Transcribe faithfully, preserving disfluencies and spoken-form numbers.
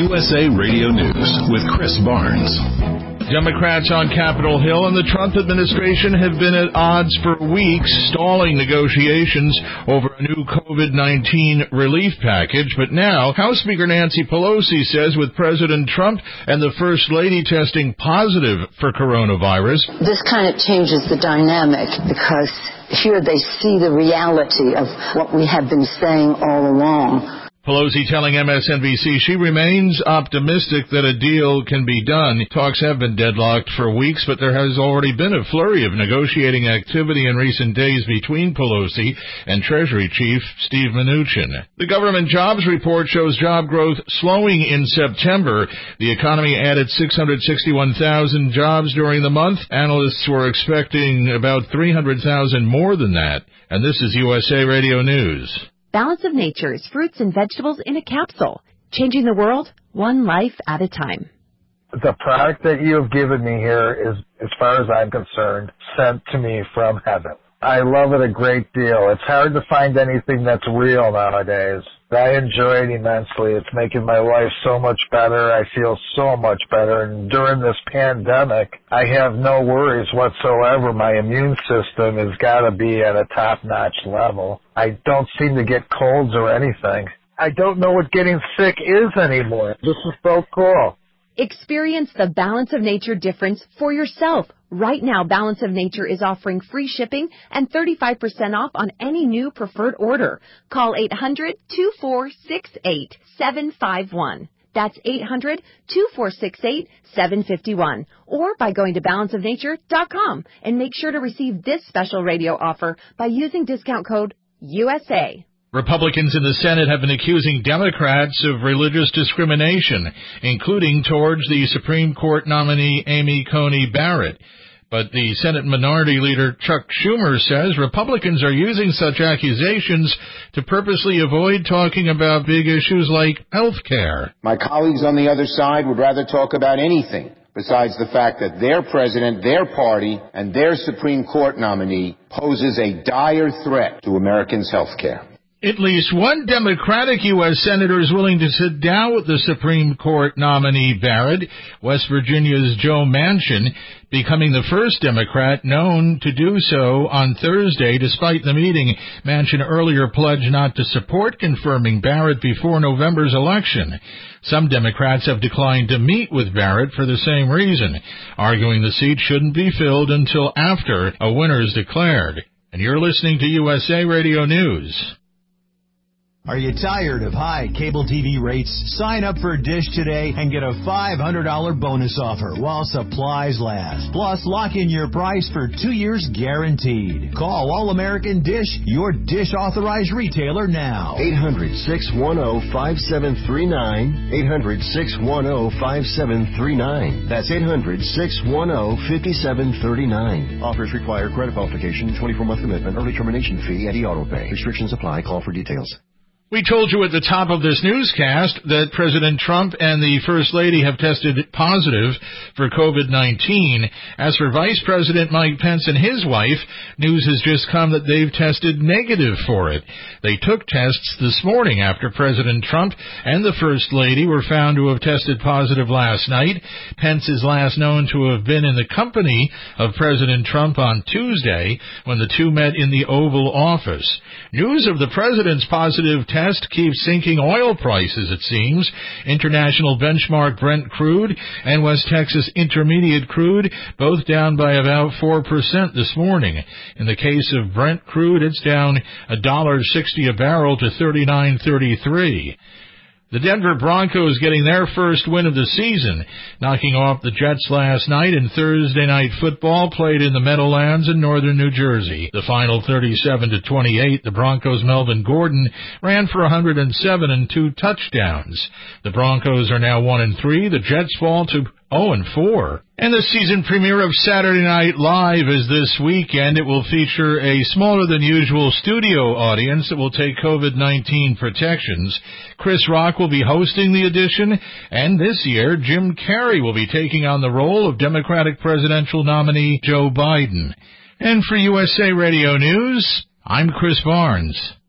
U S A Radio News with Chris Barnes. Democrats on Capitol Hill and the Trump administration have been at odds for weeks, stalling negotiations over a new COVID nineteen relief package. But now, House Speaker Nancy Pelosi says with President Trump and the First Lady testing positive for coronavirus, this kind of changes the dynamic because here they see the reality of what we have been saying all along. Pelosi telling M S N B C she remains optimistic that a deal can be done. Talks have been deadlocked for weeks, but there has already been a flurry of negotiating activity in recent days between Pelosi and Treasury Chief Steve Mnuchin. The government jobs report shows job growth slowing in September. The economy added six hundred sixty-one thousand jobs during the month. Analysts were expecting about three hundred thousand more than that. And this is U S A Radio News. Balance of Nature's fruits and vegetables in a capsule, changing the world one life at a time. The product that you have given me here is, as far as I'm concerned, sent to me from heaven. I love it a great deal. It's hard to find anything that's real nowadays. I enjoy it immensely. It's making my life so much better. I feel so much better. And during this pandemic, I have no worries whatsoever. My immune system has got to be at a top-notch level. I don't seem to get colds or anything. I don't know what getting sick is anymore. This is so cool. Experience the Balance of Nature difference for yourself. Right now, Balance of Nature is offering free shipping and thirty-five percent off on any new preferred order. Call eight hundred, two four six eight, seven five one. That's eight hundred, two four six eight, seven five one. Or by going to balance of nature dot com and make sure to receive this special radio offer by using discount code U S A. Republicans in the Senate have been accusing Democrats of religious discrimination, including towards the Supreme Court nominee Amy Coney Barrett. But the Senate Minority Leader Chuck Schumer says Republicans are using such accusations to purposely avoid talking about big issues like health care. My colleagues on the other side would rather talk about anything besides the fact that their president, their party, and their Supreme Court nominee poses a dire threat to Americans' health care. At least one Democratic U S senator is willing to sit down with the Supreme Court nominee Barrett, West Virginia's Joe Manchin, becoming the first Democrat known to do so on Thursday. Despite the meeting, Manchin earlier pledged not to support confirming Barrett before November's election. Some Democrats have declined to meet with Barrett for the same reason, arguing the seat shouldn't be filled until after a winner is declared. And you're listening to U S A Radio News. Are you tired of high cable T V rates? Sign up for Dish today and get a five hundred dollars bonus offer while supplies last. Plus, lock in your price for two years guaranteed. Call All-American Dish, your Dish authorized retailer now. eight hundred, six one zero, five seven three nine. eight hundred, six one zero, five seven three nine. That's eight hundred, six one zero, five seven three nine. Offers require credit qualification, twenty-four month commitment, early termination fee, and e-auto pay. Restrictions apply. Call for details. We told you at the top of this newscast that President Trump and the First Lady have tested positive for COVID nineteen. As for Vice President Mike Pence and his wife, news has just come that they've tested negative for it. They took tests this morning after President Trump and the First Lady were found to have tested positive last night. Pence is last known to have been in the company of President Trump on Tuesday when the two met in the Oval Office. News of the president's positive test test keeps sinking oil prices, it seems. International benchmark Brent crude and West Texas Intermediate crude both down by about four percent this morning. In the case of Brent crude, it's down one dollar sixty a barrel to thirty-nine thirty-three. The Denver Broncos getting their first win of the season, knocking off the Jets last night in Thursday night football played in the Meadowlands in northern New Jersey. The final thirty-seven to twenty-eight, the Broncos' Melvin Gordon ran for one hundred seven and two touchdowns. The Broncos are now one and three. The Jets fall to oh and four. And the season premiere of Saturday Night Live is this weekend. It will feature a smaller than usual studio audience that will take COVID nineteen protections. Chris Rock will be hosting the edition, and this year Jim Carrey will be taking on the role of Democratic presidential nominee Joe Biden. And for U S A Radio News, I'm Chris Barnes.